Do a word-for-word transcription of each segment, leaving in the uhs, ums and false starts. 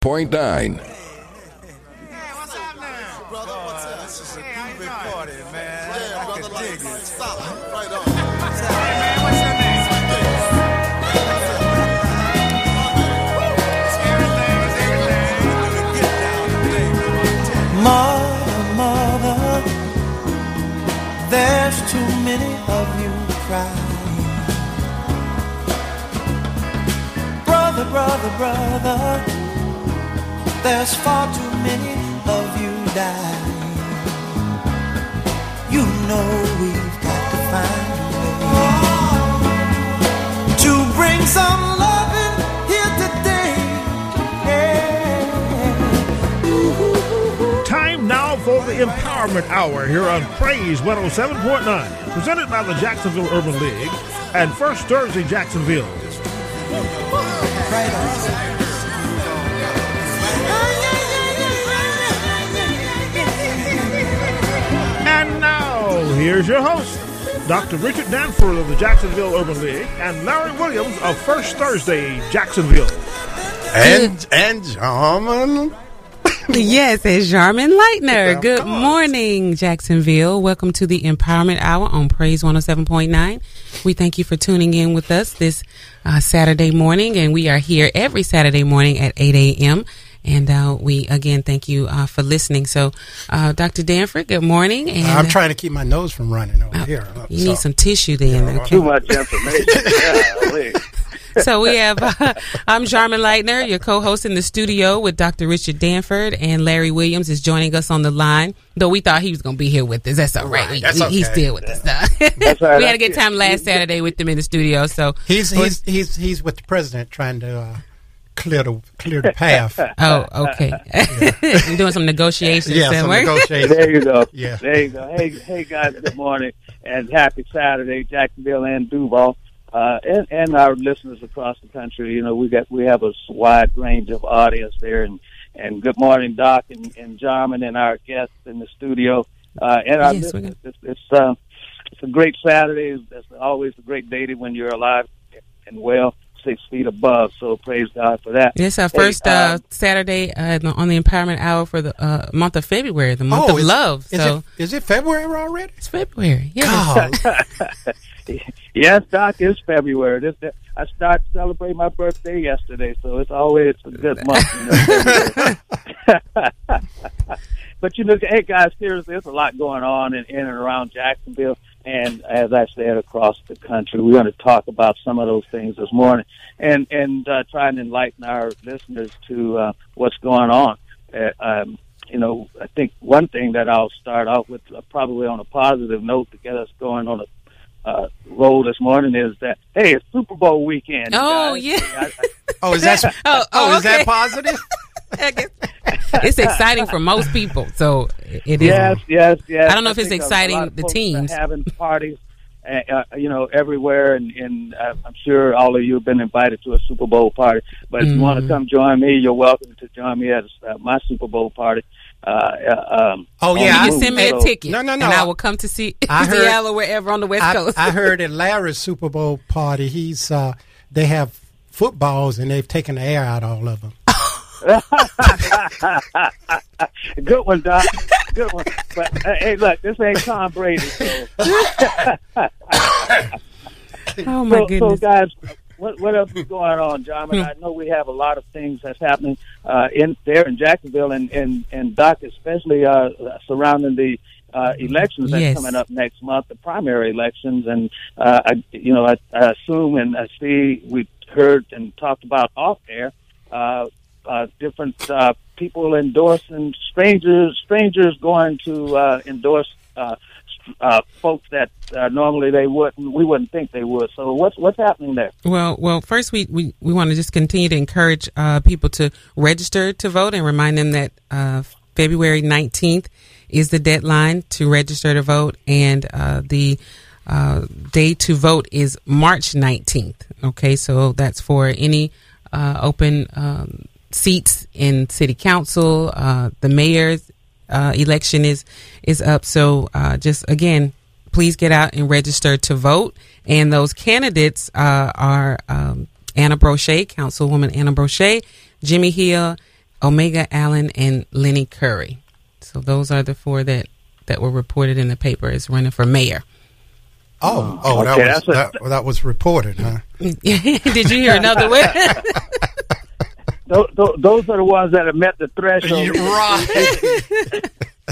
point nine. What's up now? Brother, what's up? This is a groovy party, man. Yeah, brother, like it. Stop. Right on. Hey, man, what's your name? Mother, mother, there's too many of you crying. Brother, brother, brother, there's far too many of you dying. You know we've got to find a way to bring some loving here today. Yeah. Ooh. Time now for the Empowerment Hour here on Praise one oh seven point nine, presented by the Jacksonville Urban League and First Thursday Jacksonville. Right on. And now, here's your host, Doctor Richard Danforth of the Jacksonville Urban League and Larry Williams of First Thursday Jacksonville. And, and Jarman. Yes, it's Jarman Lightner. Good morning, Jacksonville. Welcome to the Empowerment Hour on Praise one oh seven point nine. We thank you for tuning in with us this uh, Saturday morning, and we are here every Saturday morning at eight a.m., And uh, we, again, thank you uh, for listening. So, uh, Doctor Danforth, good morning. And I'm trying to keep my nose from running over uh, here. You so. need some tissue then. Yeah, okay. Too much information. So we have, uh, I'm Jarman Lightner, your co-host in the studio with Doctor Richard Danforth, and Larry Williams is joining us on the line. Though we thought he was going to be here with us. That's all right. right We, that's we, okay. He's still with us. That's right. We had a good time last Saturday with him in the studio. So He's he's he's he's with the president trying to uh, clear the clear the path. Oh, okay. You're doing some negotiations. Yeah, some somewhere. negotiations. There you go. Yeah. There you go. Hey, hey guys, good morning and happy Saturday, Jacksonville and Duval, uh, and, and our listeners across the country. You know, we got we have a wide range of audience there, and, and good morning, Doc and, and Jarman and our guests in the studio, uh, and our Yes, listeners. It's it's, uh, it's a great Saturday. It's always a great day when you're alive and well. Six feet above, so praise God for that. This is our first hey, uh, um, Saturday uh, on the Empowerment Hour for the uh, month of February, the month Oh, of is, love. Is, so it, is it February already? it's February. Yeah. God. Yes, Doc, it's February. This, I started celebrating my birthday yesterday, so it's always a good month. You know, but, you know, hey, guys, seriously, there's a lot going on in, in and around Jacksonville. And as I said, across the country, we're going to talk about some of those things this morning and, and uh, try and enlighten our listeners to uh, what's going on. Uh, um, you know, I think one thing that I'll start off with, uh, probably on a positive note to get us going on a uh, roll this morning, is that, hey, it's Super Bowl weekend. Oh, guys. yeah. I, I, Oh, is that Oh, oh, oh, is that okay. positive? It's exciting for most people, so it is. Yes, yes, yes. I don't know if it's think a exciting lot of the folks teams. are having parties, uh, uh, you know, everywhere, and, and uh, I'm sure all of you have been invited to a Super Bowl party. But if Mm-hmm. you want to come join me, you're welcome to join me at uh, my Super Bowl party. Uh, uh, um, Oh, on yeah, You I- can Zoom. send me a So- ticket, No, no, no. and I will come to see I heard- Seattle or wherever on the West I, Coast. I heard at Larry's Super Bowl party, he's uh, they have footballs and they've taken the air out of all of them. Good one, Doc. Good one. But uh, hey, look, this ain't Tom Brady. So, Oh my so, so goodness! guys, what what else is going on, John? I know we have a lot of things that's happening uh, in there in Jacksonville, and and and Doc, especially uh, surrounding the uh, elections that's Yes. coming up next month, the primary elections, and uh, I, you know, I, I assume and I see we heard and talked about off air. Uh, Uh, different uh, people endorsing strangers, strangers going to uh, endorse uh, uh, folks that uh, normally they wouldn't, we wouldn't think they would. So what's what's happening there? Well, well, first we, we, we want to just continue to encourage uh, people to register to vote and remind them that uh, February nineteenth is the deadline to register to vote, and uh, the uh, day to vote is March nineteenth. Okay, so that's for any uh, open um, seats in city council. Uh, the mayor's uh, election is is up. So uh, just again, please get out and register to vote. And those candidates uh, are um, Anna Brochet, Councilwoman Anna Brochet, Jimmy Hill, Omega Allen, and Lenny Curry. So those are the four that, that were reported in the paper as running for mayor. Oh, oh, okay, that was a, that, that was reported, huh? Did you hear another one? those, those are the ones that have met the threshold. Right.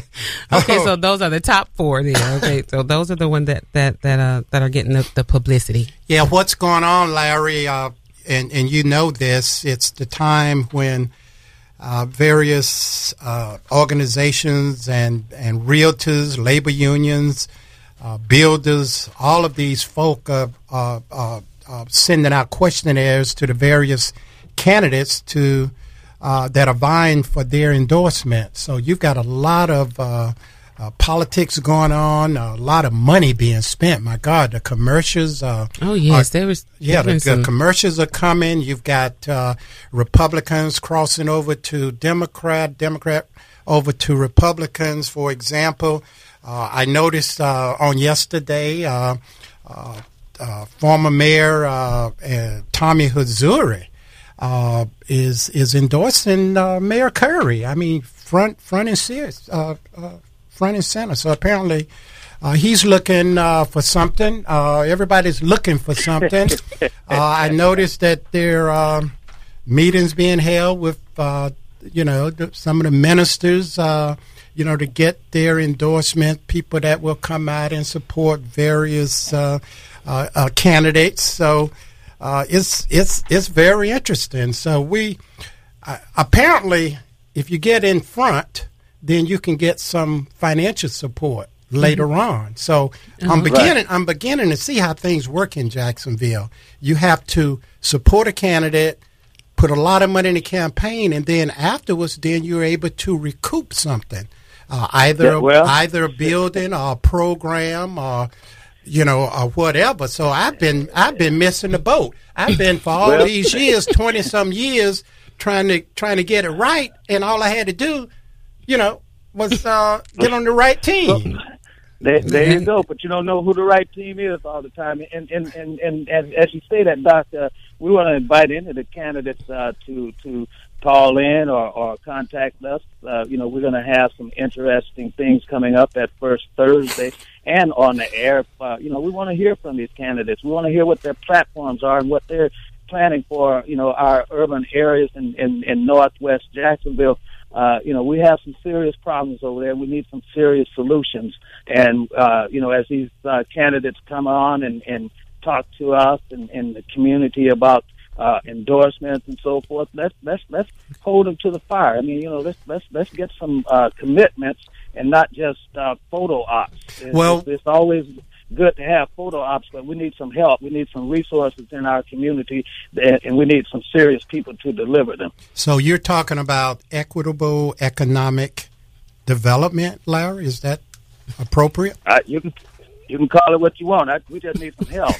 Okay, so those are the top four there. Okay, so those are the ones that that that uh that are getting the, the publicity. Yeah, what's going on, Larry? Uh, and and you know this. It's the time when uh, various uh, organizations and and realtors, labor unions, uh, builders, all of these folk are uh, uh, uh, sending out questionnaires to the various candidates to. Uh, that are vying for their endorsement. So you've got a lot of uh, uh, politics going on, a lot of money being spent. My God, the commercials. Uh, oh yes, are, there was. Yeah, the, some... the commercials are coming. You've got uh, Republicans crossing over to Democrat, Democrat over to Republicans. For example, uh, I noticed uh, on yesterday, uh, uh, uh, former Mayor uh, uh, Tommy Hazouri. Uh, is is endorsing uh, Mayor Curry. I mean, front front and center, uh, uh, front and center. So apparently, uh, he's looking uh, for something. Uh, everybody's looking for something. uh, I noticed that there are um, meetings being held with, uh, you know, the, some of the ministers, uh, you know, to get their endorsement. People that will come out and support various uh, uh, uh, candidates. So. Uh, it's it's it's very interesting. So we uh, apparently, if you get in front, then you can get some financial support later mm-hmm. on. So uh-huh. I'm beginning right. I'm beginning to see how things work in Jacksonville. You have to support a candidate, put a lot of money in the campaign, and then afterwards, then you're able to recoup something, uh, either yeah, well, either a building or a program or. You know, or whatever. So I've been I've been missing the boat. I've been for all well, these years, twenty some years, trying to trying to get it right, and all I had to do, you know, was uh, get on the right team. There, there you go. But you don't know who the right team is all the time. And and and, and, and as you say that, Doc, uh, we want to invite any of the candidates uh, to to call in or, or contact us. Uh, you know, we're going to have some interesting things coming up that first Thursday and on the air. Uh, you know, we want to hear from these candidates. We want to hear what their platforms are and what they're planning for, you know, our urban areas in, in, in Northwest Jacksonville. Uh, you know, we have some serious problems over there. We need some serious solutions. And, uh, you know, as these uh, candidates come on and, and talk to us and, and the community about Uh, endorsements and so forth. Let's let's let's hold them to the fire. I mean, you know, let's let's let's get some uh, commitments and not just uh, photo ops. It's, well, it's, it's always good to have photo ops, but we need some help. We need some resources in our community, and, and we need some serious people to deliver them. So you're talking about equitable economic development, Larry? Is that appropriate? Uh, you can you can call it what you want. I, we just need some help.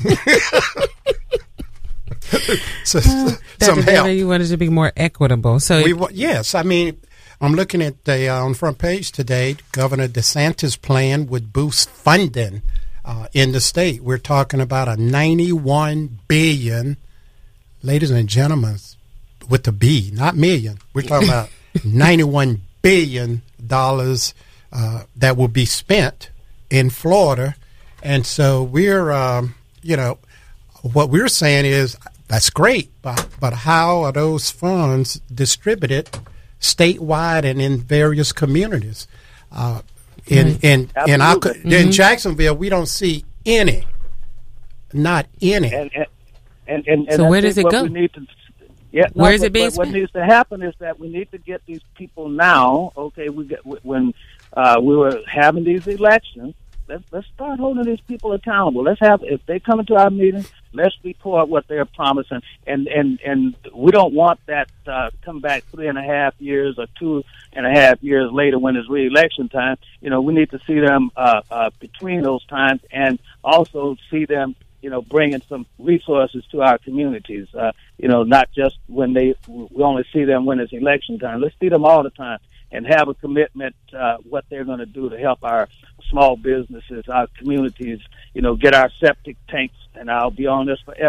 so, uh, some help. You wanted to be more equitable. So we, yes, I mean, I'm looking at the uh, on front page today. Governor DeSantis' plan would boost funding uh, in the state. We're talking about a ninety-one billion, ladies and gentlemen, with the B, not million. We're talking about ninety-one billion dollars uh, that will be spent in Florida, and so we're, um, you know, what we're saying is. That's great, but, but how are those funds distributed statewide and in various communities? Uh, in mm-hmm. in in, our, mm-hmm. in Jacksonville, we don't see any, not any. And and, and, and, and so where does it go? We need to, yeah, where no, is it being what, spent? What needs to happen is that we need to get these people now. Okay, we get when uh, we were having these elections. Let's let's start holding these people accountable. Let's have if they come into our meetings, let's report what they're promising, and and and we don't want that uh, come back three and a half years or two and a half years later when it's re-election time. You know, we need to see them uh, uh, between those times, and also see them, you know, bringing some resources to our communities. Uh, you know, not just when they we only see them when it's election time. Let's see them all the time and have a commitment uh, what they're going to do to help our small businesses, our communities, you know, get our septic tanks, and I'll be on this forever,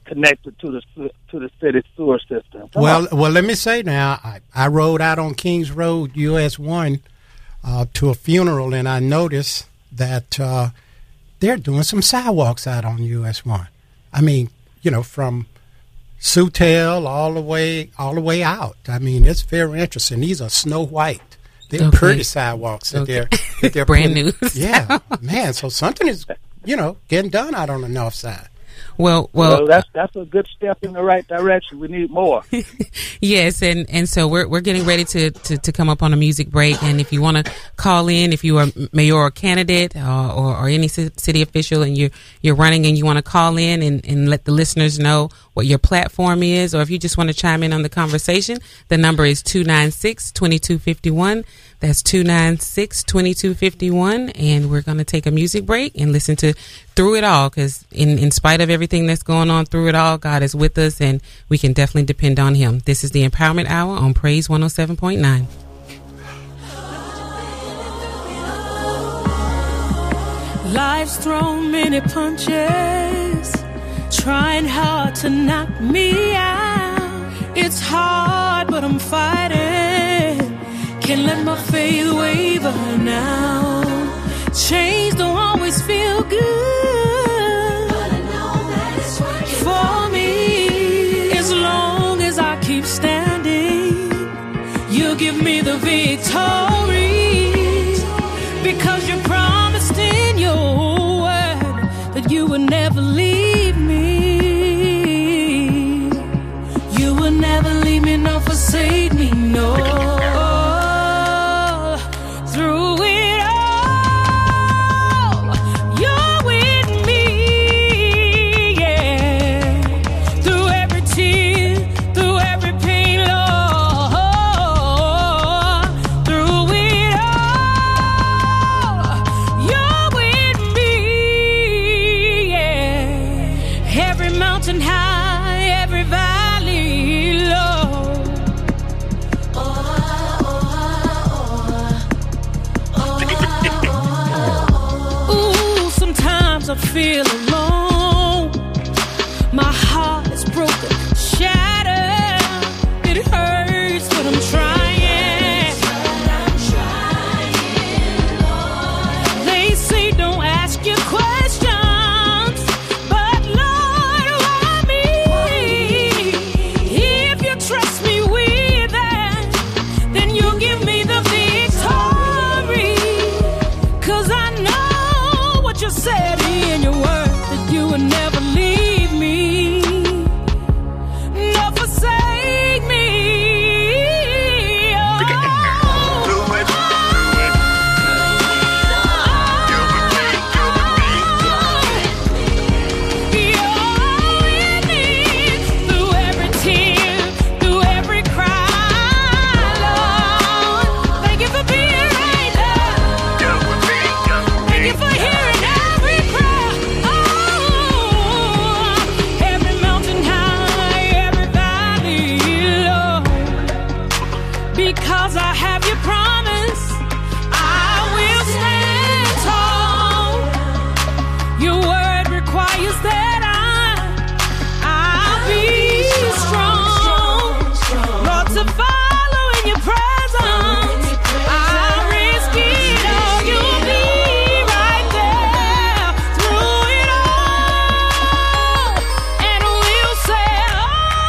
connected to the to the city sewer system. Come well, on. well, let me say now, I, I rode out on Kings Road, U S one, uh, to a funeral, and I noticed that uh, they're doing some sidewalks out on U S one. I mean, you know, from Sutel all the way all the way out. I mean, it's very interesting. These are snow white. They're okay. pretty sidewalks that okay. they're that they're brand putting, new. Yeah, man. So something is, you know, getting done out on the north side. Well, well, well, that's that's a good step in the right direction. We need more. Yes, and, and so we're we're getting ready to, to, to come up on a music break. And if you want to call in, if you are a mayoral candidate uh, or or any city official, and you're you're running and you want to call in and, and let the listeners know what your platform is, or if you just want to chime in on the conversation, the number is two nine six, two two five one. That's two nine six, two two five one, and we're going to take a music break and listen to Through It All, because in, in spite of everything that's going on through it all, God is with us, and we can definitely depend on Him. This is the Empowerment Hour on Praise one oh seven point nine. Life's thrown many punches, trying hard to knock me out. It's hard, but I'm fighting. Can't let my faith waver now. Change don't always feel good, but I know that it's right for me. As long as I keep standing, you'll give me the victory. Because you promised in your word that you would never leave me. You will never leave me nor forsake me, no. I feel alone. My heart is broken, shattered. It hurts, but I'm trying. They say don't ask your questions, but Lord, why me? If you trust me with that, then you'll give me the victory. 'Cause I know what you said in your word, that you would never leave me, nor forsake me. Oh, do it, do it. You're with me through every tear, through every cry, Lord. Thank you for being right there. Thank you for hearing every prayer. Oh, every mountain high, every valley low. Because I have your promise, I will stand tall. Your word requires that I, I'll be strong. Lord, to follow in your presence, I'll risk it all. You'll be right there through it all, and we'll say, oh,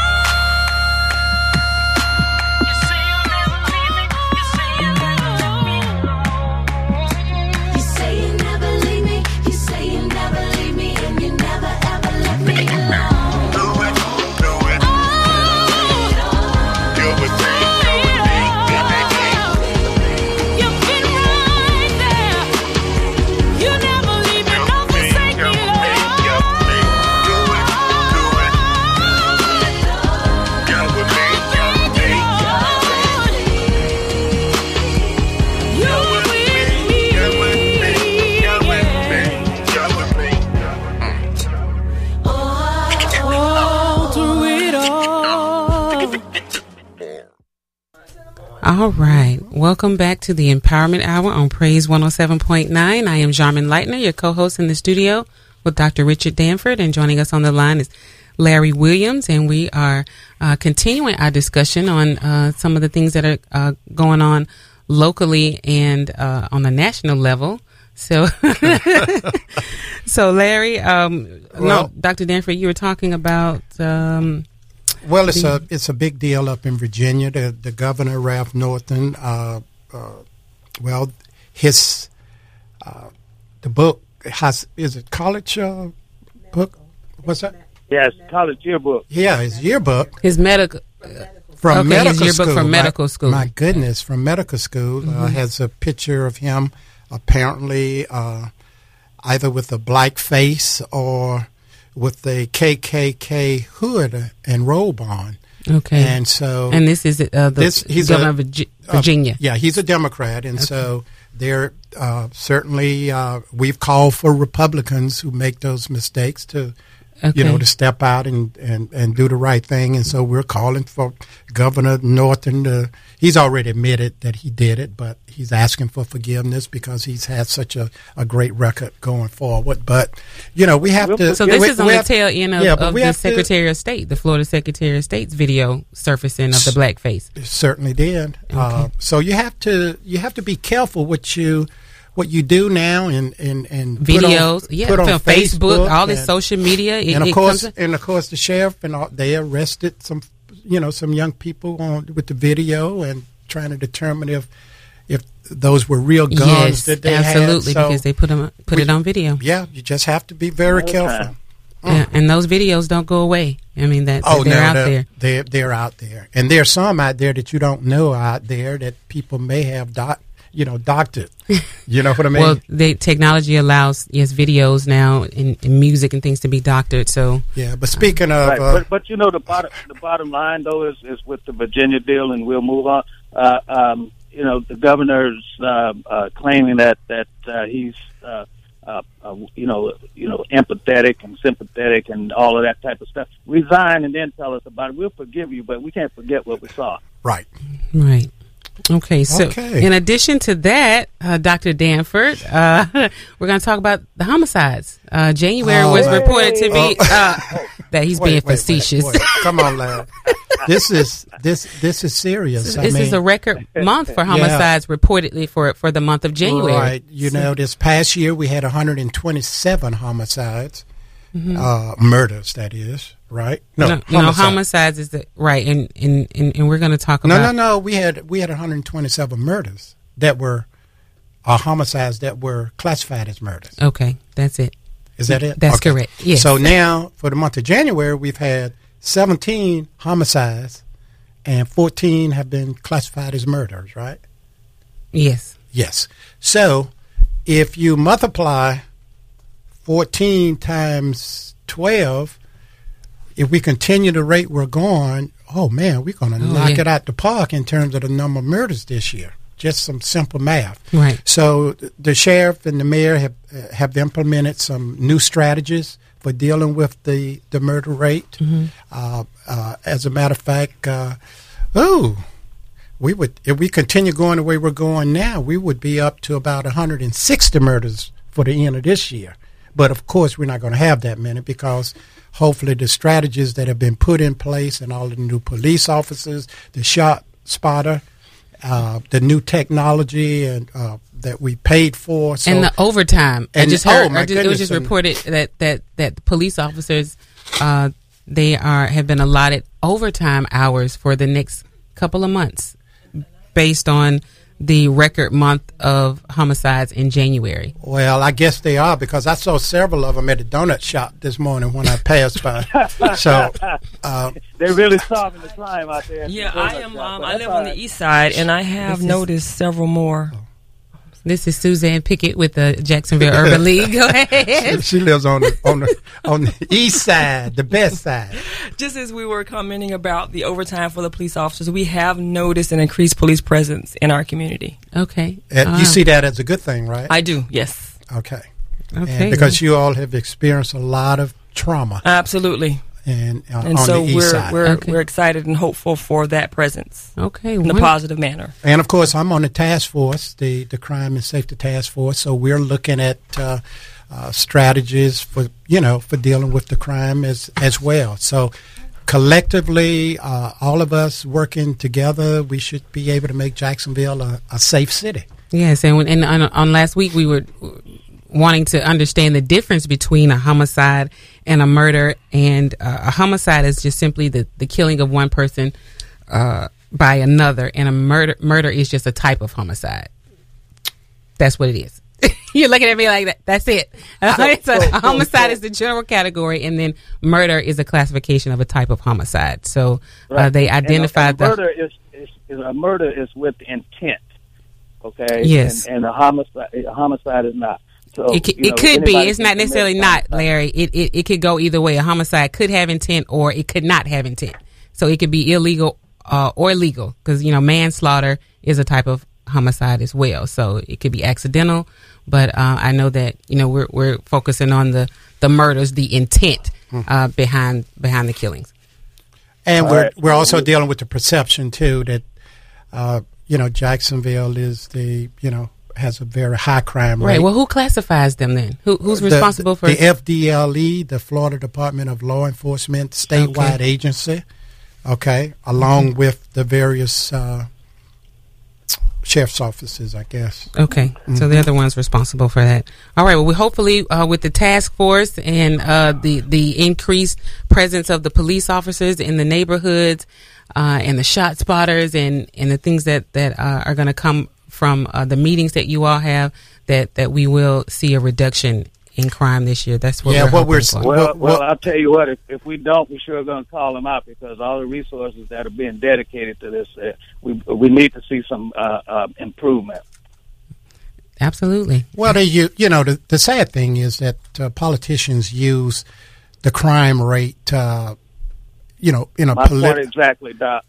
you say you'll never leave me. You say you'll never let me go. You say you never leave me, you say you never leave me, and you never ever let me alone. Do it, do it. Oh, You would think, you would You've been right there. You never leave me, nor forsake me, Lord. You're with me. Oh, through it all. All right. Welcome back to the Empowerment Hour on Praise one oh seven point nine. I am Jarman Lightner, your co-host in the studio with Doctor Richard Danford, and joining us on the line is Larry Williams, and we are uh, continuing our discussion on uh, some of the things that are uh, going on locally and uh, on the national level. So, so Larry, um, Well- no, Doctor Danford, you were talking about. Um, Well, it's the- a it's a big deal up in Virginia. The the governor, Ralph Northam. Uh, uh, well, his uh, the book has is it college uh, book? What's that? Yes, college yearbook. Yeah, his yearbook his medical. from Okay, his medical yearbook school. from My- medical school. My goodness, from medical school uh, has a picture of him apparently uh, either with a black face or with the K K K hood and robe on. Okay, And so and this is uh, the This- he's governor a- of Virgi- Virginia. Uh, yeah, he's a Democrat, and so they're uh, certainly uh, we've called for Republicans who make those mistakes to, Okay. you know, to step out and, and, and do the right thing. And so we're calling for Governor Northam to. He's already admitted that he did it, but he's asking for forgiveness because he's had such a, a great record going forward. But you know, we have to. So this we- is on we the have- tail end of, yeah, but of we the have to- Secretary of State, the Florida Secretary of State's video surfacing of the blackface. It certainly did. Uh, so you have to you have to be careful what you what you do now and and, and Videos, put on, yeah, put on from Facebook, all this and- social media. It, and of it course, comes, and of course, the sheriff and all, they arrested some, you know, some young people on with the video and trying to determine if if those were real guns yes, that they absolutely, had. So, because they put them put we- it on video. yeah, you just have to be very Okay. careful. Yeah, and those videos don't go away. I mean, that Oh, they're no, out they're, there. They're, they're out there. And there are some out there that you don't know out there that people may have, doc, you know, doctored. You know what I mean? Well, the technology allows yes videos now and, and music and things to be doctored. So yeah, but speaking of... Right, uh, but but you know the bottom the bottom line though is, is with the Virginia deal, and we'll move on. Uh, um, you know the governor's uh, uh, claiming that that uh, he's uh, uh, uh, you know you know empathetic and sympathetic and all of that type of stuff. Resign and then tell us about it. We'll forgive you, but we can't forget what we saw. right. right. Okay, so Okay. in addition to that, uh, Doctor Danford, uh, we're going to talk about the homicides. Uh, January Oh, was right. reported to be uh, that he's Wait, being wait, wait, facetious. wait. Come on, Larry. This is this this is serious. I This mean, is a record month for homicides reportedly for for the month of January. Right. You know, this past year we had one hundred twenty-seven homicides, uh, murders. That is right. No, No, no, homicides. homicides is the right, and and and, and we're going to talk No, about no, no. We had we had one hundred twenty-seven murders that were, uh, homicides that were classified as murders. Okay, that's it. Is that it? That's Okay. correct, yes. So now for the month of January, we've had seventeen homicides, and fourteen have been classified as murders. Right? Yes. Yes. So if you multiply fourteen times twelve, if we continue the rate we're going, oh man, we're going to Oh, knock yeah. it out the park in terms of the number of murders this year. Just some simple math. Right. So th- the sheriff and the mayor have uh, have implemented some new strategies for dealing with the, the murder rate. Mm-hmm. Uh, uh, as a matter of fact, uh, oh, we would if we continue going the way we're going now, we would be up to about one hundred sixty murders for the end of this year. But of course, we're not going to have that many because hopefully the strategies that have been put in place and all the new police officers, the shot spotter, uh, the new technology and uh, that we paid for, so, and the overtime. I and- just oh, heard. my I just, it was goodness, just and- reported that that that the police officers, uh, they are have been allotted overtime hours for the next couple of months, based on the record month of homicides in January. Well, I guess they are because I saw several of them at the donut shop this morning when I passed by. So, uh, They're really solving the crime out there. Yeah, I am. Um, I live on the east side, and I have This is- noticed several more. This is Suzanne Pickett with the Jacksonville Urban League. Go ahead. she lives on the on the on the east side, the best side. Just as we were commenting about the overtime for the police officers, we have noticed an increased police presence in our community. Okay. Uh, Uh, you see that as a good thing, right? I do, yes, okay. Okay. And because you all have experienced a lot of trauma, absolutely. and uh, And on so the east we're side. we're Okay. we're excited and hopeful for that presence Okay. in a wonderful. positive manner. And of course, I'm on the task force, the, the crime and safety task force. So we're looking at uh, uh, strategies for you know for dealing with the crime as as well. So collectively, uh, all of us working together, we should be able to make Jacksonville a, a safe city. Yes, and, when, and on, on last week we were wanting to understand the difference between a homicide and a murder, and uh, a homicide is just simply the, the killing of one person uh, by another, and a murder murder is just a type of homicide. That's what it is. You're looking at me like that. That's it. So, so, a homicide so, is the general category, and then murder is a classification of a type of homicide. So right. uh, they identified and a, a murder the is, is, is a murder is with intent. Okay. Yes. And, and a homicide a homicide is not. So it, c- it know, could be. It's not necessarily not, Larry. It, it it could go either way. A homicide could have intent, or it could not have intent. So it could be illegal uh, or legal, because you know manslaughter is a type of homicide as well. So it could be accidental, but uh, I know that you know we're we're focusing on the, the murders, the intent uh, behind behind the killings, and All we're right. we're also dealing with the perception too that uh, you know Jacksonville is the you know has a very high crime rate. Right. Well, who classifies them then? Who who's responsible the, for the F D L E, the Florida Department of Law Enforcement, statewide okay. agency. Okay, along mm-hmm. with the various. Uh, sheriff's offices, I guess. Okay, mm-hmm. So they're the ones responsible for that. All right, well, we hopefully uh, with the task force and uh, the the increased presence of the police officers in the neighborhoods uh, and the shot spotters and, and the things that, that uh, are going to come from uh, the meetings that you all have, that, that we will see a reduction in crime this year. That's what yeah, we're what we're for. Well, well, well, I'll tell you what. If, if we don't, we're sure going to call them out, because all the resources that are being dedicated to this, uh, we we need to see some uh, uh, improvement. Absolutely. Well, they, you you know the, the sad thing is that uh, politicians use the crime rate, uh, you know, in a My political. point exactly, Doc.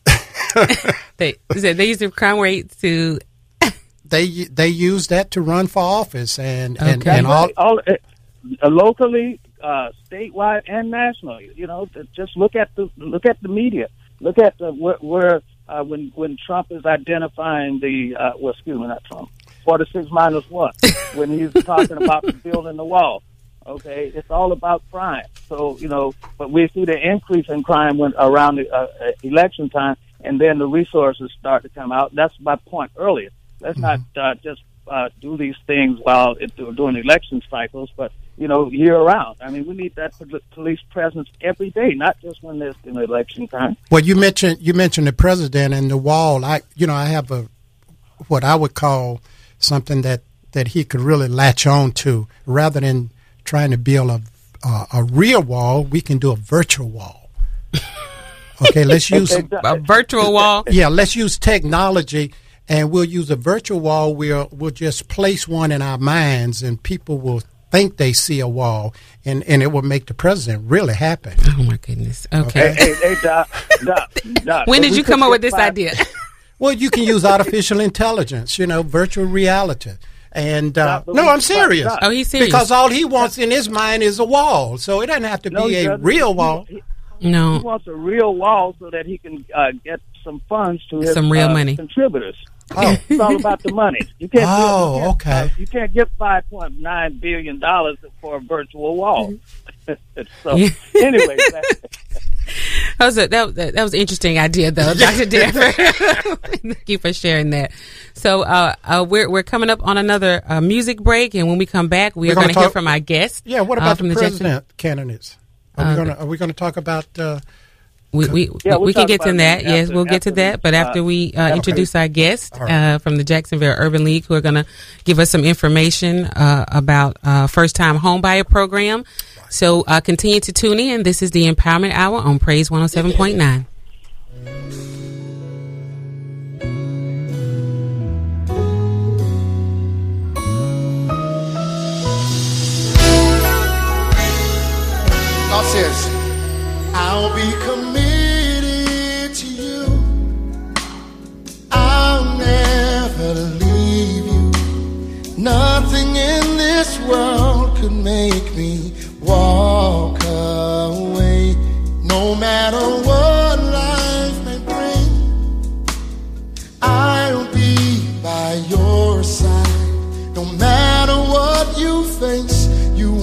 they they use the crime rate to. they they use that to run for office, and Okay. and, and all. all uh, locally, uh, statewide, and nationally. You know, to just look at the look at the media. Look at the, where, where uh, when when Trump is identifying the uh, well, excuse me, not Trump. forty-six minus one. When he's talking about building the wall. Okay, it's all about crime. So you know, but we see the increase in crime when around the uh, election time, and then the resources start to come out. That's my point earlier. Let's mm-hmm. not uh, just uh, do these things while it, during election cycles, but you know, year round. I mean, we need that police presence every day, not just when there's an election time. Well, you mentioned you mentioned the president and the wall. I, you know, I have a what I would call something that, that he could really latch on to, rather than trying to build a uh, a real wall. We can do a virtual wall. Okay, let's use a virtual wall. Yeah, let's use technology. And we'll use a virtual wall. We'll we'll just place one in our minds, and people will think they see a wall, and, and it will make the president really happy. Oh my goodness! Okay. Hey, hey, hey Doc, Doc, Doc. When did you come up with this five, idea? Well, you can use artificial intelligence, you know, virtual reality, and uh, Doc, no, I'm serious. Doc. Oh, he's serious. Because all he wants in his mind is a wall, so it doesn't have to No, be he a doesn't. real wall. He, No. he wants a real wall so that he can uh, get some funds to his Some real uh, money. contributors. Oh. It's all about the money. You can't. Oh, you can't, okay. Uh, you can't get five point nine billion dollars for a virtual wall. So, anyway, that, That was a, that, that that was an interesting idea, though, Doctor Danford. Thank you for sharing that. So uh, uh, we're we're coming up on another uh, music break, and when we come back, we We're are going gonna to hear talk- from our guest. Yeah, what uh, about from the the Jackson- president candidates? Are Uh, we going to are we going to talk about? Uh, We we, Yeah, we'll we can talk get to about that. that Yes, after- we'll get to after that. we, But uh, after we uh, okay. introduce our guest All right. uh, from the Jacksonville Urban League, who are going to give us some information uh, about uh, first-time homebuyer program. So uh, continue to tune in. This is the Empowerment Hour on Praise one oh seven point nine. God says, I'll be committed to you. I'll never leave you. Nothing in this world could make me walk away. No matter what life may bring, I'll be by your side. No matter what you face, you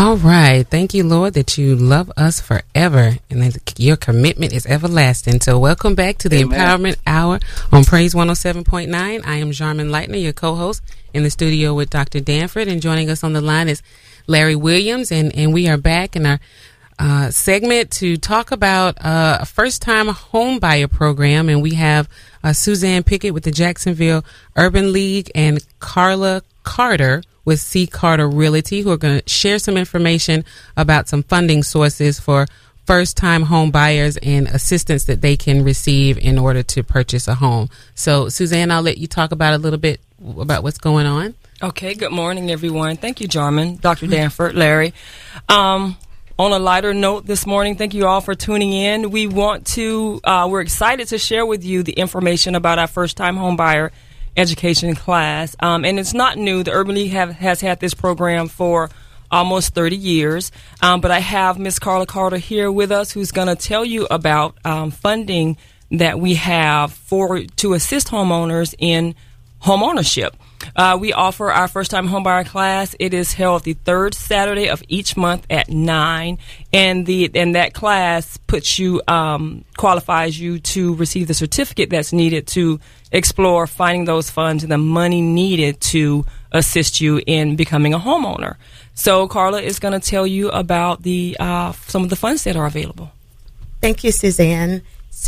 All right. Thank you, Lord, that you love us forever and that your commitment is everlasting. So welcome back to the Amen. Empowerment Hour on Praise one oh seven point nine. I am Jarman Lightner, your co-host, in the studio with Doctor Danford, and joining us on the line is Larry Williams, and, and we are back in our uh, segment to talk about uh, a first-time home buyer program, and we have uh, Suzanne Pickett with the Jacksonville Urban League and Carla Carter with C. Carter Realty, who are going to share some information about some funding sources for first-time home buyers and assistance that they can receive in order to purchase a home. So, Suzanne, I'll let you talk about a little bit about what's going on. Okay, good morning, everyone. Thank you, Jarman, Doctor Danford, Larry. Um, on a lighter note this morning, thank you all for tuning in. We want to, uh, we're excited to share with you the information about our first-time home buyer education class. Um, and it's not new. The Urban League have, has had this program for almost thirty years. Um, but I have Miss Carla Carter here with us, who's going to tell you about um, funding that we have for to assist homeowners in home ownership. Uh, we offer our first-time homebuyer class. It is held the third Saturday of each month at nine, and the and that class puts you um, qualifies you to receive the certificate that's needed to explore finding those funds and the money needed to assist you in becoming a homeowner. So Carla is going to tell you about the uh, some of the funds that are available. Thank you, Suzanne.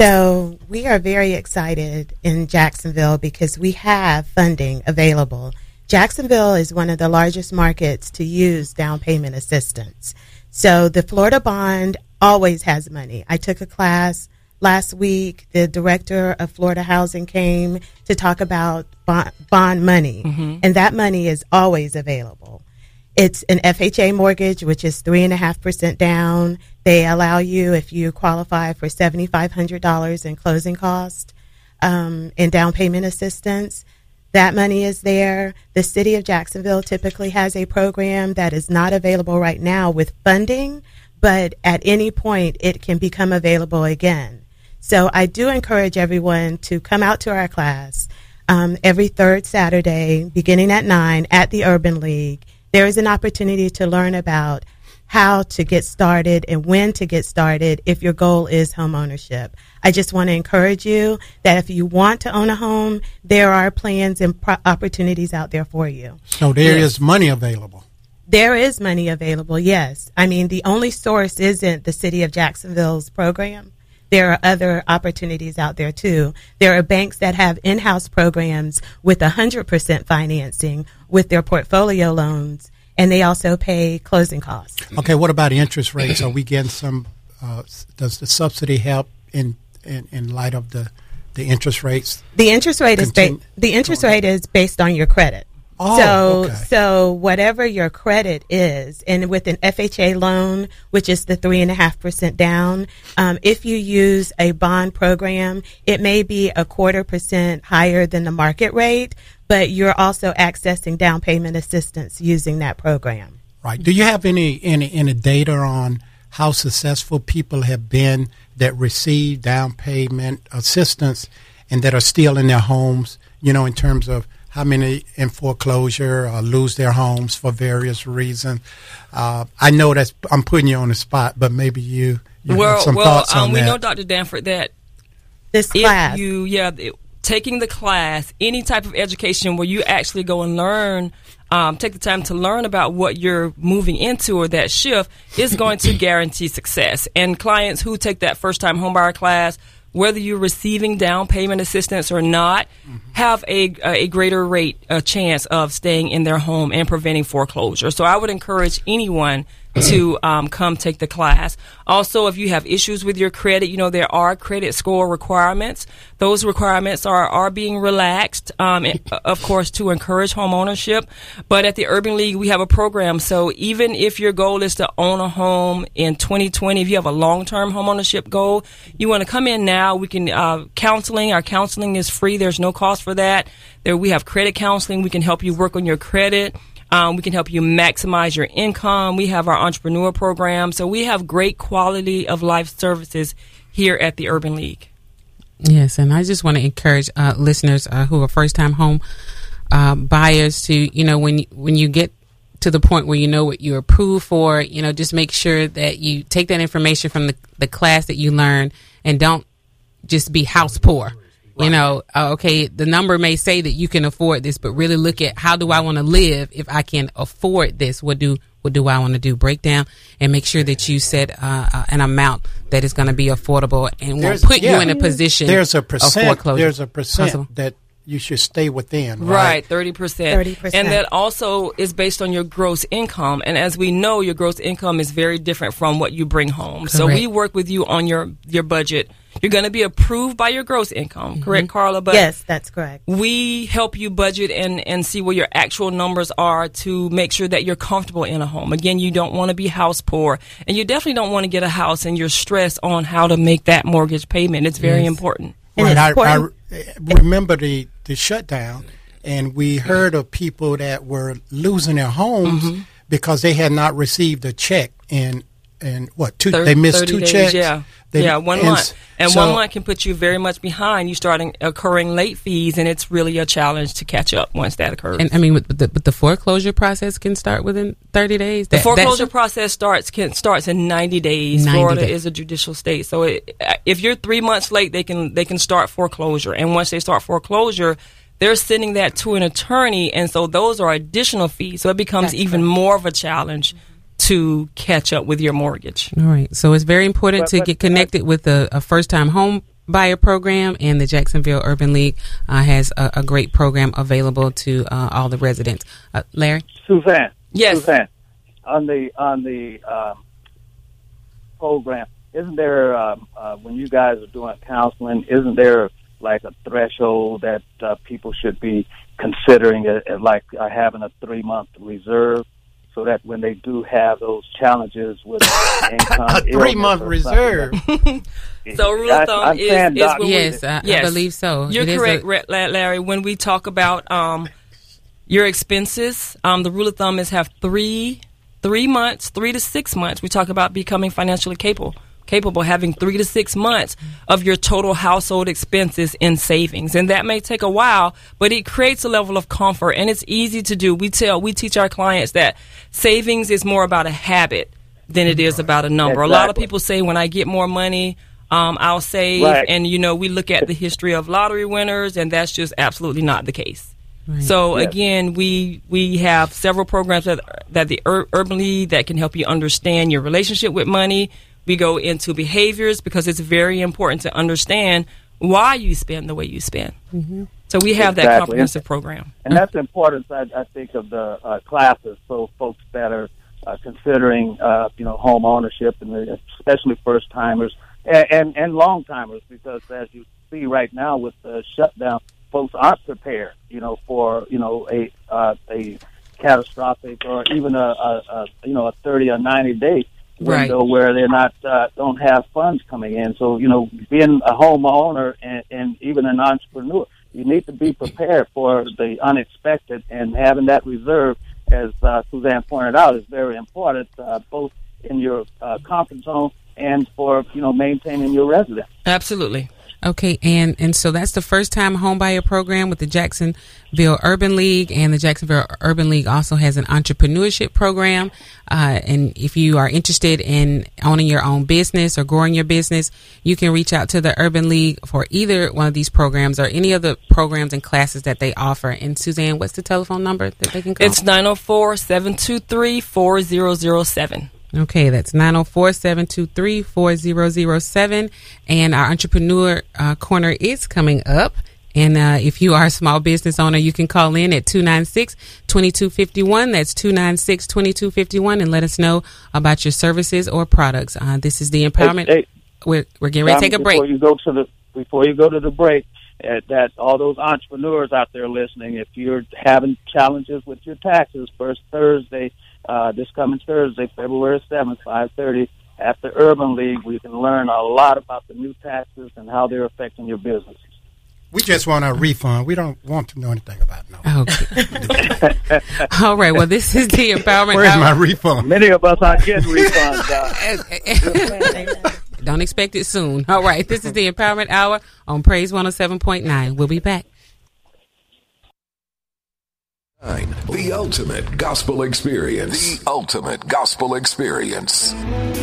So we are very excited in Jacksonville because we have funding available. Jacksonville is one of the largest markets to use down payment assistance. So the Florida Bond always has money. I took a class last week. The director of Florida Housing came to talk about bond, bond money, mm-hmm. and that money is always available. It's an F H A mortgage, which is three and a half percent down. They allow you, if you qualify for seven thousand five hundred dollars in closing cost um, and down payment assistance. That money is there. The city of Jacksonville typically has a program that is not available right now with funding, but at any point it can become available again. So I do encourage everyone to come out to our class um, every third Saturday, beginning at nine at the Urban League. There is an opportunity to learn about how to get started and when to get started if your goal is home ownership. I just want to encourage you that if you want to own a home, there are plans and pro- opportunities out there for you. So there yes. is money available. There is money available, yes. I mean, the only source isn't the city of Jacksonville's program. There are other opportunities out there, too. There are banks that have in-house programs with one hundred percent financing with their portfolio loans, and they also pay closing costs. Okay, what about interest rates? Are we getting some, uh, does the subsidy help in, in, in light of the, the interest rates? The interest rate is ba- the interest rate is based on your credit. Oh, so, okay. so whatever your credit is, and with an F H A loan, which is the three and a half percent down, um, if you use a bond program, it may be a quarter percent higher than the market rate, but you're also accessing down payment assistance using that program. Right. Do you have any, any, any data on how successful people have been that receive down payment assistance and that are still in their homes, you know, in terms of how many in foreclosure or lose their homes for various reasons? Uh, I know that's I'm putting you on the spot, but maybe you, you well, have some well, thoughts um, on we that. know, Doctor Danford, that this class, if you, yeah, it, taking the class, any type of education where you actually go and learn, um, take the time to learn about what you're moving into or that shift is going to guarantee success. And clients who take that first-time homebuyer class, whether you're receiving down payment assistance or not, mm-hmm. have a a greater rate, a chance of staying in their home and preventing foreclosure. So I would encourage anyone to um, come take the class. Also, if you have issues with your credit, you know, there are credit score requirements. Those requirements are, are being relaxed, um, and, of course, to encourage home ownership. But at the Urban League, we have a program. So even if your goal is to own a home in twenty twenty, if you have a long-term home ownership goal, you want to come in now. We can, uh, counseling, our counseling is free. There's no cost for that. There, we have credit counseling. We can help you work on your credit. Um, we can help you maximize your income. We have our entrepreneur program. So we have great quality of life services here at the Urban League. Yes, and I just want to encourage uh, listeners uh, who are first-time home uh, buyers to, you know, when when you get to the point where you know what you're approved for. You know, just make sure that you take that information from the, the class that you learn and don't just be house poor. You know, uh, okay, the number may say that you can afford this, but really look at how do I want to live if I can afford this? What do what do I want to do? Break down and make sure that you set uh, uh, an amount that is going to be affordable and There's- won't put yeah. you in a position There's a of percent. foreclosure. There's a percent Possible. that you should stay within. Right, Right. thirty percent. thirty percent. And that also is based on your gross income. And as we know, your gross income is very different from what you bring home. So Correct. we work with you on your, your budget. You're going to be approved by your gross income, correct, Carla? But Yes, that's correct. we help you budget and, and see where your actual numbers are to make sure that you're comfortable in a home. Again, you don't want to be house poor, and you definitely don't want to get a house and you're stressed on how to make that mortgage payment. It's very Yes. important. And Right. it's I, I important- remember the, the shutdown, and we heard of people that were losing their homes Mm-hmm. because they had not received a check in, in what, two, Thir- they missed thirty two days, checks? Yeah, They- yeah, one and month. s- And so- one month can put you very much behind. You start incurring late fees, and it's really a challenge to catch up once that occurs. And I mean, with the, but the foreclosure process can start within thirty days. The That- foreclosure that's- process starts can, starts in ninety days. ninety Florida days. is a judicial state, so it, if you're three months late, they can they can start foreclosure. And once they start foreclosure, they're sending that to an attorney, and so those are additional fees. So it becomes That's even correct. more of a challenge to catch up with your mortgage. All right. So it's very important But- to but- get connected with a, a first-time home buyer program, and the Jacksonville Urban League uh, has a, a great program available to uh, all the residents. Uh, Larry? Suzanne. Yes. Suzanne, on the on the um, program, isn't there um, uh, when you guys are doing counseling? Isn't there like a threshold that uh, people should be considering, it, it like uh, having a three month reserve, so that when they do have those challenges with income, A three-month illness or something reserve. that- So rule I- of thumb I'm is, saying, is Doc, when we- Yes, I, I Yes. believe so. You're It is correct, a- Ra- La- Larry. When we talk about um, your expenses, um, the rule of thumb is have three three months, three to six months. We talk about becoming financially capable, capable having three to six months of your total household expenses in savings, and that may take a while, but it creates a level of comfort, and it's easy to do. We tell, we teach our clients that savings is more about a habit than it is about a number. A lot of Exactly. people say, when I get more money, um, I'll save, Right. and you know, we look at the history of lottery winners, and that's just absolutely not the case. So Yes. again, we we have several programs that that the Ur- Urban League that can help you understand your relationship with money. We go into behaviors because it's very important to understand why you spend the way you spend. Mm-hmm. So we have that Exactly. comprehensive program. And that's the importance, I, I think, of the uh, classes. So folks that are uh, considering, uh, you know, home ownership, and especially first timers and, and and long timers, because as you see right now with the shutdown, folks aren't prepared, you know, for you know a uh, a catastrophic or even a, a, a you know a thirty or ninety day window Right. where they're not uh, don't have funds coming in. So you know, being a homeowner and, and even an entrepreneur, you need to be prepared for the unexpected, and having that reserve, as uh, Suzanne pointed out, is very important, uh, both in your uh, comfort zone and for you know maintaining your residence. Absolutely. Okay, and, and so that's the first time homebuyer program with the Jacksonville Urban League, and the Jacksonville Urban League also has an entrepreneurship program. Uh, and if you are interested in owning your own business or growing your business, you can reach out to the Urban League for either one of these programs or any of the programs and classes that they offer. And Suzanne, what's the telephone number that they can call? It's nine oh four, seven two three, four zero zero seven. Okay, that's nine oh four, seven two three, four zero zero seven. And our entrepreneur uh, corner is coming up. And uh, if you are a small business owner, you can call in at two nine six, two two five one. That's two nine six, two two five one, and let us know about your services or products. Uh, this is the empowerment. Hey, hey, we're, we're getting ready to take a break. Before you go to the before you go to the break, uh, that all those entrepreneurs out there listening, if you're having challenges with your taxes, first Thursday, uh, this coming Thursday, February seventh, five thirty, at the Urban League, we can learn a lot about the new taxes and how they're affecting your business. We just want a refund. We don't want to know anything about no. Okay. All right. Well, this is the empowerment. Where's Hour. my refund? Many of us aren't getting refunds. Uh, Don't expect it soon. All right. This is the Empowerment Hour on Praise one oh seven point nine. We'll be back. The ultimate gospel experience. The ultimate gospel experience.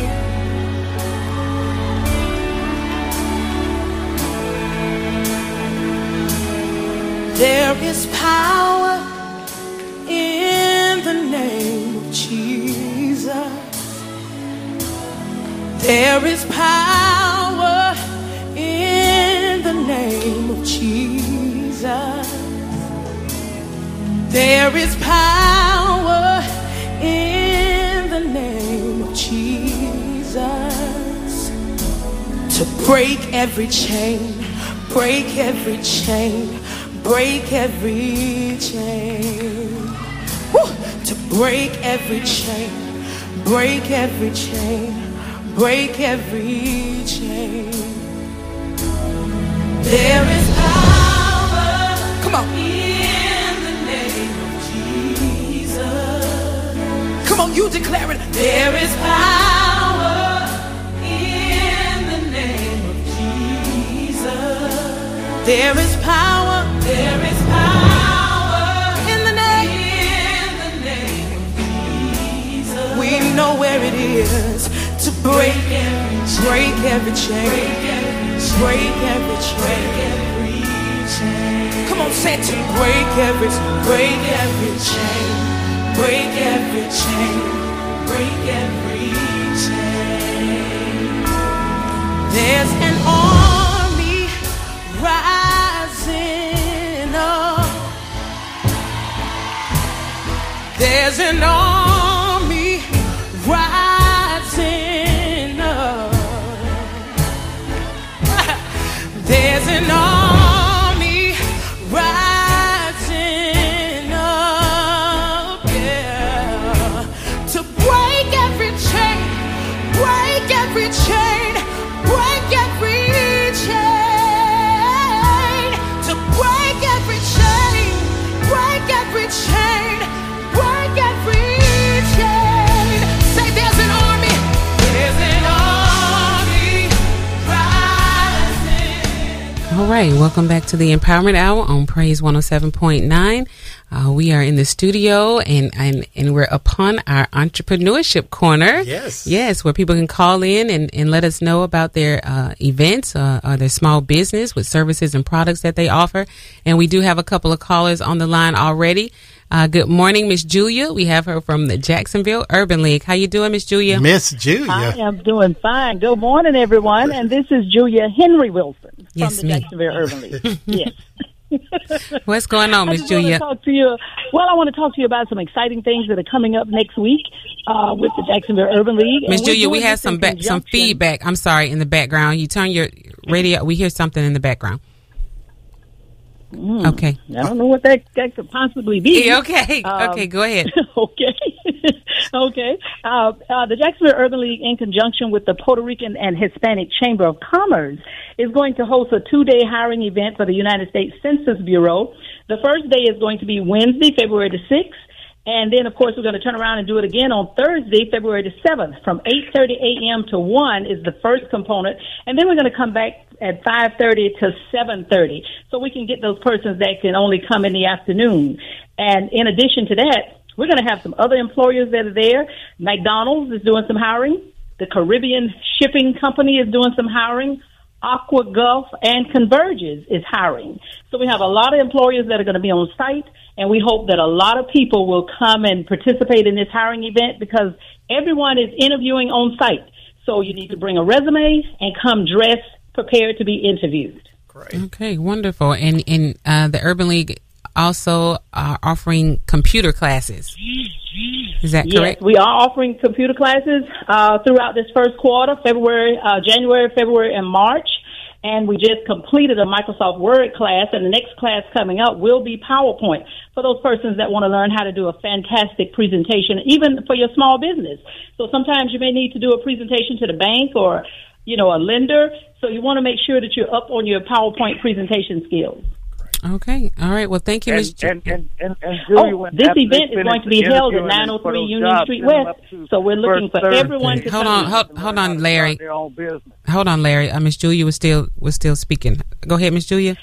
There is power in the name of Jesus. There is power in the name of Jesus. There is power in the name of Jesus to break every chain, break every chain, break every chain. Woo! To break every chain, break every chain, break every chain. There is power. Come on. In the name of Jesus. Come on, you declare it. There is power in the name of Jesus. There is power. There is power in the name. In the name of Jesus. We know where it is to break every break every chain. Break every chain. Come on, say it to me. Break every, break every chain. Break every chain. Break every chain. There's an army rising up. There's an army rising up. There's an army rising up, yeah, to break every chain, break every chain, break every chain, to break every chain, break every chain, break every chain. Say there's an army, there's an army rising. All right, welcome back to the Empowerment Hour on Praise one oh seven point nine. Uh, we are in the studio and, and, and we're upon our entrepreneurship corner. Yes. Yes, where people can call in and, and let us know about their uh, events uh, or their small business with services and products that they offer. And we do have a couple of callers on the line already. Uh, good morning, Miss Julia. We have her from the Jacksonville Urban League. How you doing, Miss Julia? Miss Julia. I am doing fine. Good morning, everyone. And this is Julia Henry Wilson from Yes, the me. Jacksonville Urban League. Yes. What's going on, I Miss just wanna Julia? talk to you. Well, I want to talk to you about some exciting things that are coming up next week uh, with the Jacksonville Urban League. Miss And we're Julia, we doing have this some in ba- some conjunction- feedback. I'm sorry, in the background. You turn your radio. We hear something in the background. Mm, Okay. I don't know what that, that could possibly be. Yeah, okay. Um, Okay, go ahead. okay. okay. Uh, uh, the Jacksonville Urban League, in conjunction with the Puerto Rican and Hispanic Chamber of Commerce, is going to host a two-day hiring event for the United States Census Bureau. The first day is going to be Wednesday, February the sixth. And then, of course, we're going to turn around and do it again on Thursday, February the seventh. From eight thirty a.m. to one is the first component. And then we're going to come back at five thirty to seven thirty. So we can get those persons that can only come in the afternoon. And in addition to that, we're going to have some other employers that are there. McDonald's is doing some hiring. The Caribbean Shipping Company is doing some hiring. Aqua Gulf and Converges is hiring. So we have a lot of employers that are going to be on site, and we hope that a lot of people will come and participate in this hiring event because everyone is interviewing on site. So you need to bring a resume and come dressed, prepared to be interviewed. Great. Okay, wonderful. And and uh, the Urban League also are offering computer classes. Is that correct? Yes, we are offering computer classes uh, throughout this first quarter, February, uh, January, February, and March. And we just completed a Microsoft Word class, and the next class coming up will be PowerPoint for those persons that want to learn how to do a fantastic presentation, even for your small business. So sometimes you may need to do a presentation to the bank or, you know, a lender. So you want to make sure that you're up on your PowerPoint presentation skills. Okay. All right. Well, thank you, Miz Ju- And, and, and, and Julia, Oh, when this after event they is going to finish be held at interviewing nine oh for three those Union jobs, Street send them West. up to So we're looking First for Thursday. everyone to Hold come on, in. hold, hold on, Larry. Their own business. Hold on, Larry. Uh, Miss Julia was still was still speaking. Go ahead, Miss Julia.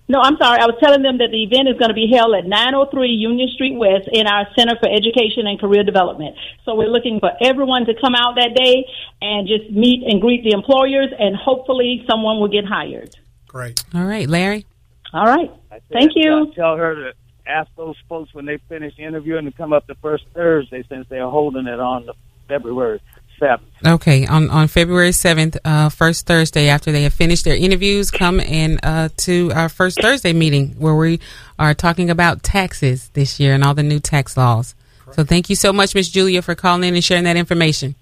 No, I'm sorry. I was telling them that the event is going to be held at nine oh three Union Street West in our Center for Education and Career Development. So we're looking for everyone to come out that day and just meet and greet the employers, and hopefully someone will get hired. Great. All right, Larry. All right. Thank you. Tell her to ask those folks when they finish interviewing to come up the first Thursday, since they're holding it on the February seventh. Okay, on, on February seventh, uh, first Thursday after they have finished their interviews, come in uh, to our first Thursday meeting where we are talking about taxes this year and all the new tax laws. Correct. So thank you so much, Miss Julia, for calling in and sharing that information.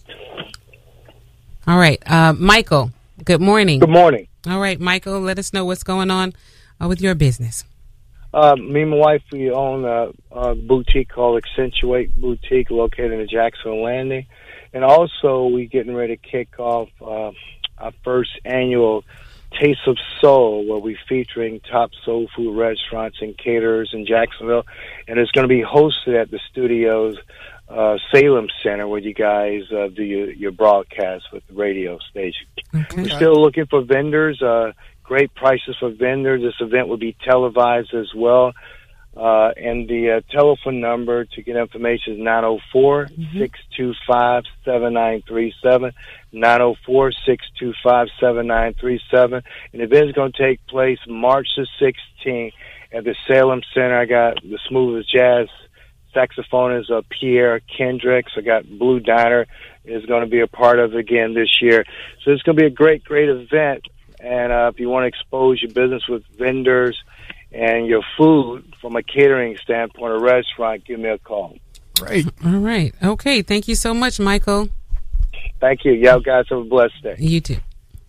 All right, uh, Michael, good morning. Good morning. All right, Michael, let us know what's going on uh, with your business. Uh, me and my wife, we own a, a boutique called Accentuate Boutique located in the Jacksonville Landing. And also, we're getting ready to kick off uh, our first annual Taste of Soul, where we're featuring top soul food restaurants and caterers in Jacksonville. And it's going to be hosted at the studio's uh, Salem Center, where you guys uh, do your, your broadcast with the radio station. Okay. We're still looking for vendors. Uh, great prices for vendors. This event will be televised as well. Uh, and the uh, telephone number to get information is nine oh four, six two five, seven nine three seven, nine oh four, six two five, seven nine three seven. And the event is going to take place March the sixteenth at the Salem Center. I got the smoothest jazz saxophonist, uh, Pierre Kendricks. I got Blue Diner is going to be a part of it again this year. So it's going to be a great, great event. And uh, if you want to expose your business with vendors and your food from a catering standpoint, a restaurant, give me a call. Great. All right. Okay. Thank you so much, Michael. Thank you. Y'all guys have a blessed day. You too.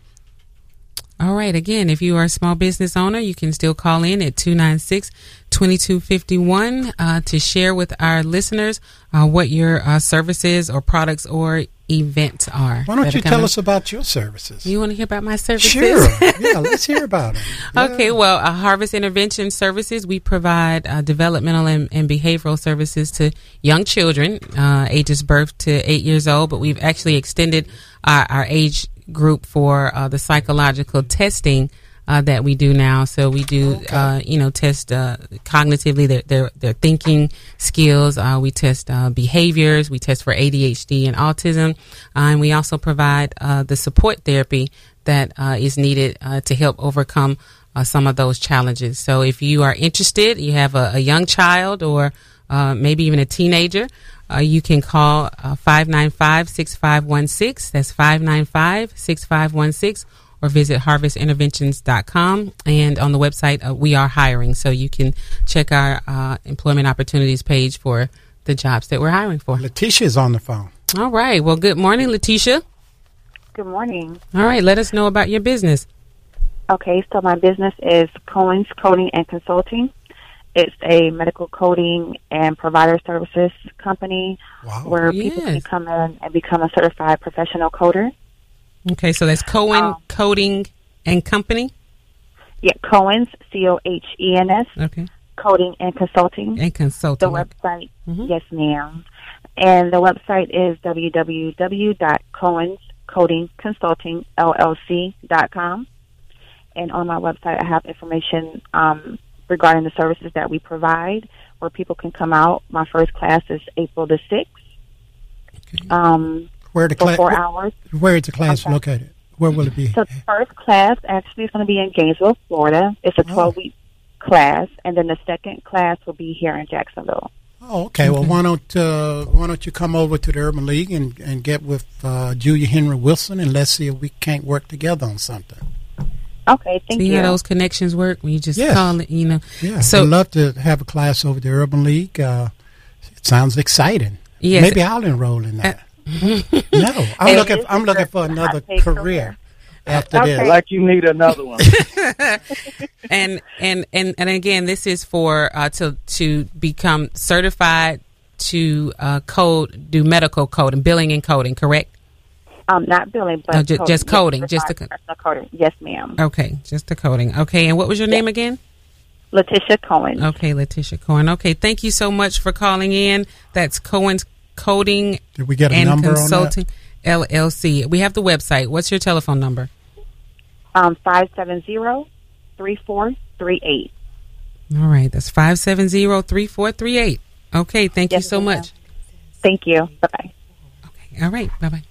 All right. Again, if you are a small business owner, you can still call in at two nine six, two two five one uh, to share with our listeners uh, what your uh, services or products or events are. Why don't you tell us about your services? You want to hear about my services? Sure. Yeah, let's hear about them. Yeah. Okay, well, uh, Harvest Intervention Services, we provide uh, developmental and, and behavioral services to young children, uh, ages birth to eight years old, but we've actually extended our, our age group for uh, the psychological testing Uh, that we do now. So we do, okay. uh, you know, test uh, cognitively their, their their thinking skills. Uh, we test uh, behaviors. We test for A D H D and autism. Uh, and we also provide uh, the support therapy that uh, is needed uh, to help overcome uh, some of those challenges. So if you are interested, you have a, a young child or uh, maybe even a teenager, uh, you can call uh, five nine five, six five one six. That's five nine five, six five one six. Or visit harvest interventions dot com. And on the website, uh, we are hiring. So you can check our uh, employment opportunities page for the jobs that we're hiring for. Letitia's on the phone. All right. Well, good morning, Letitia. Good morning. All right. Let us know about your business. Okay. So my business is Cohen's Coding and Consulting. It's a medical coding and provider services company wow. where yes. people can come in and become a certified professional coder. Okay, so that's Cohen um, Coding and Company? Yeah, Cohen's, C O H E N S. Okay. Coding and Consulting. And Consulting. The website, mm-hmm. yes, ma'am. And the website is w w w dot cohens coding consulting l l c dot com. And on my website, I have information um, regarding the services that we provide where people can come out. My first class is April the sixth. Okay. Um Where the for cla- four where, hours. Where is the class okay. located? Where will it be? So the first class actually is going to be in Gainesville, Florida. It's a twelve-week oh. class, and then the second class will be here in Jacksonville. Oh, okay. okay. Well, why don't uh, why don't you come over to the Urban League and, and get with uh, Julia Henry Wilson, and let's see if we can't work together on something. Okay, thank see you. See how those connections work when you just yes. call it, you know. Yeah, so, I'd love to have a class over the Urban League. Uh, it sounds exciting. Yes. Maybe I'll enroll in that. Uh, no, I'm looking. I'm looking for another career after okay. this. Like you need another one. and and and and again, this is for uh, to to become certified to uh, code, do medical code and billing and coding. Correct? Um, not billing, but no, ju- coding. just coding. Yes, just the co- coding. Yes, ma'am. Okay, just the coding. Okay, and what was your yes. name again? Letitia Cohen. Okay, Letitia Cohen. Okay, thank you so much for calling in. That's Cohen's Coding Did we get a and number Consulting on that? L L C. We have the website. What's your telephone number? Um, five seven zero, three four three eight. All right, that's five seven zero, three four three eight. Okay, thank yes, you so ma'am. much. Thank you. Bye-bye. Okay, all right, bye-bye.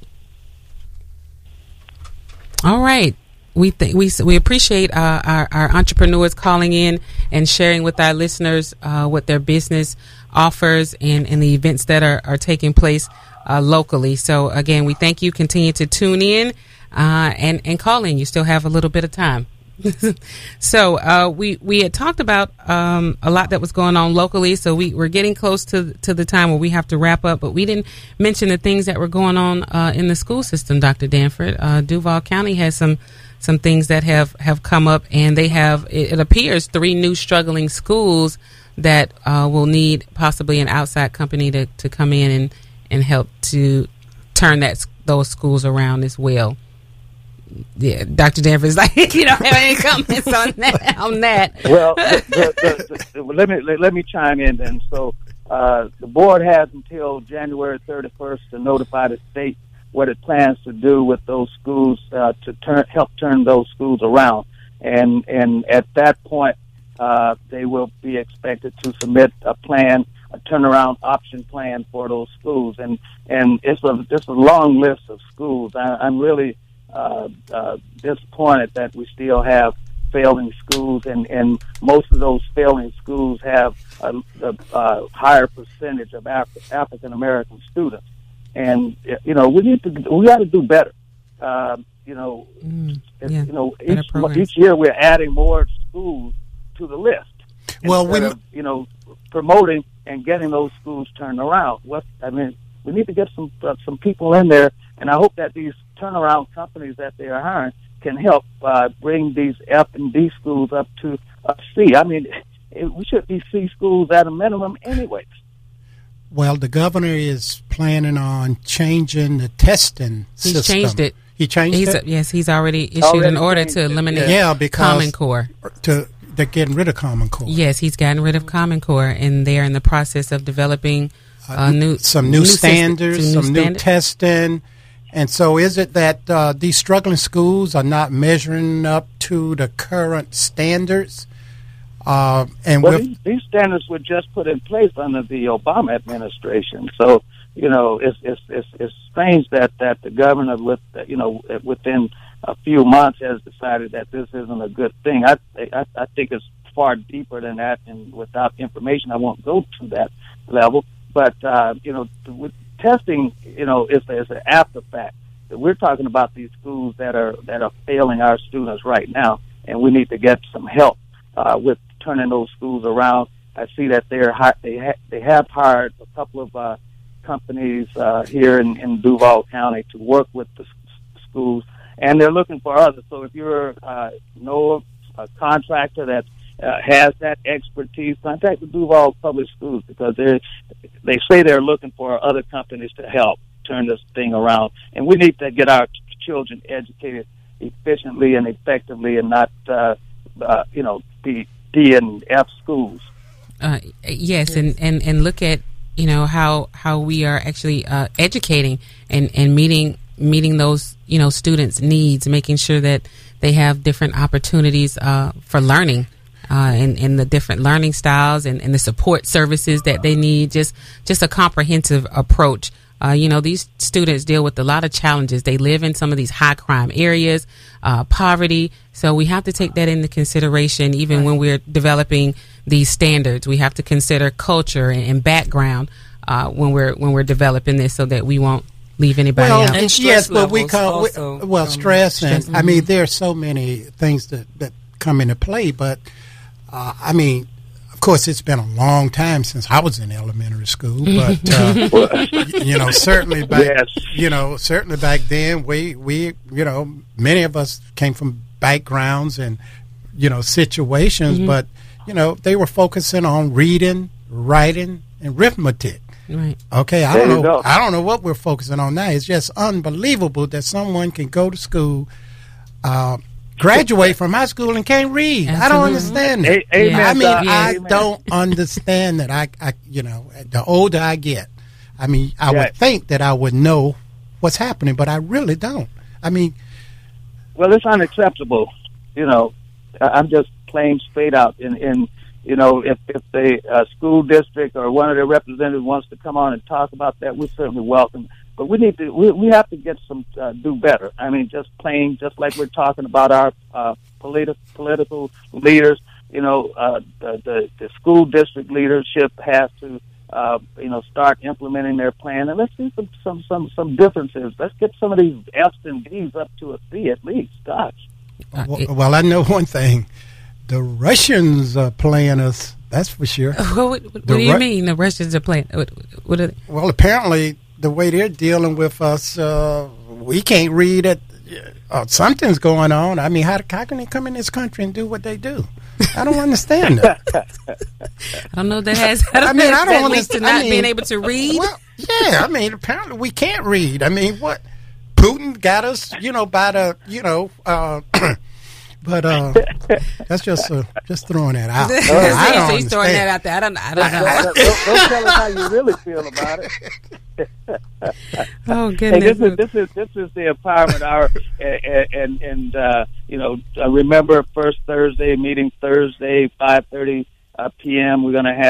All right. We th- we we appreciate uh, our, our entrepreneurs calling in and sharing with our listeners uh, what their business offers and, and the events that are, are taking place uh, locally. So, again, we thank you. Continue to tune in uh, and, and call in. You still have a little bit of time. so uh, we we had talked about um, a lot that was going on locally. So we, we're getting close to to the time where we have to wrap up. But we didn't mention the things that were going on uh, in the school system, Doctor Danford. Uh, Duval County has some some things that have, have come up, and they have, it, it appears, three new struggling schools that uh, will need possibly an outside company to, to come in and, and help to turn that those schools around as well. Yeah, Doctor Danford is like, you don't have any comments on that. On that. Well, the, the, the, let me let, let me chime in then. So uh, the board has until January thirty-first to notify the state what it plans to do with those schools uh, to turn help turn those schools around, and and at that point uh, they will be expected to submit a plan, a turnaround option plan for those schools, and and it's a it's a long list of schools. I, I'm really uh, uh, disappointed that we still have failing schools, and, and most of those failing schools have a, a, a higher percentage of Af- African American students. And you know, we need to we got to do better. Uh, you know, mm, yeah, you know, each, each year we're adding more schools to the list. Well, we of, you know, promoting and getting those schools turned around. What I mean, we need to get some uh, some people in there, and I hope that these turnaround companies that they are hiring can help uh, bring these F and D schools up to a C. I mean, it, we should be C schools at a minimum, anyways. Well, the governor is planning on changing the testing He's system. He's changed it. He changed he's it? A, yes, he's already issued already an order to eliminate yeah, because Common Core. To, they're getting rid of Common Core. Yes, he's gotten rid of Common Core, and they're in the process of developing uh, new some new, new standards, system, some new, new standard. testing. And so is it that uh, these struggling schools are not measuring up to the current standards? Uh, and well, these, these standards were just put in place under the Obama administration. So, you know, it's it's it's, it's strange that, that the governor, with you know, within a few months, has decided that this isn't a good thing. I I, I think it's far deeper than that, and without information, I won't go to that level. But uh, you know, with testing, you know, is is an after fact. We're talking about these schools that are that are failing our students right now, and we need to get some help uh, with turning those schools around. I see that they're they ha- they have hired a couple of uh, companies uh, here in, in Duval County to work with the s- schools, and they're looking for others. So if you're uh, know a contractor that uh, has that expertise, contact the Duval Public Schools, because they they say they're looking for other companies to help turn this thing around, and we need to get our children educated efficiently and effectively, and not uh, uh, you know be D and F schools. Uh, yes, and, and, and look at, you know, how how we are actually uh, educating and, and meeting meeting those, you know, students' needs, making sure that they have different opportunities uh, for learning uh, and, and the different learning styles and, and the support services that they need, just just a comprehensive approach. Uh, you know, these students deal with a lot of challenges. They live in some of these high crime areas, uh, poverty. So we have to take that into consideration, even when we're developing these standards. We have to consider culture and, and background uh, when we're when we're developing this, so that we won't leave anybody well, out. And stress yes, but we come also, we, well um, stress, and stress, I mean mm-hmm. there are so many things that that come into play. But uh, I mean. Of course, it's been a long time since I was in elementary school, but uh, you know, certainly back, Yes. you know, certainly back then, we we you know, many of us came from backgrounds and you know situations, Mm-hmm. but you know, they were focusing on reading, writing, and arithmetic. Right. Okay, I There don't you know. go. I don't know what we're focusing on now. It's just unbelievable that someone can go to school. Uh, graduate from high school and can't read. Absolutely. I don't understand that. A- amen, I mean, Doc. I Amen. don't understand that. I, I, you know, the older I get, I mean, I Yeah. would think that I would know what's happening, but I really don't. I mean, Well, it's unacceptable. You know, I- I'm just plain straight out. And, and you know, if if the uh, school district or one of their representatives wants to come on and talk about that, we certainly welcome. But we need to we we have to get some uh, do better. I mean, just plain, just like we're talking about our uh, politi- political leaders. You know, uh, the, the the school district leadership has to. Uh, you know, start implementing their plan, and let's see some, some, some, some differences. Let's get some of these F's and D's up to a C at least. Gosh. Well, well I know one thing: the Russians are playing us. That's for sure. What, what, what do you Ru- mean the Russians are playing? What, what are they? Well, apparently the way they're dealing with us, uh, we can't read it. Uh, something's going on. I mean, how, how can they come in this country and do what they do? I don't understand that. I don't know that has. I, don't I mean, I don't understand. Not I mean, being able to read. Well, yeah, I mean, apparently we can't read. I mean, what Putin got us, you know, by the, you know, uh, but uh, that's just uh, just throwing that out. I don't He's throwing that out there. I don't. I don't know. don't, don't, don't tell us how you really feel about it. Oh goodness! Hey, this is this is this is the empowerment hour, and and, and uh, you know, uh, remember first Thursday meeting Thursday five thirty uh, p m. We're going to have.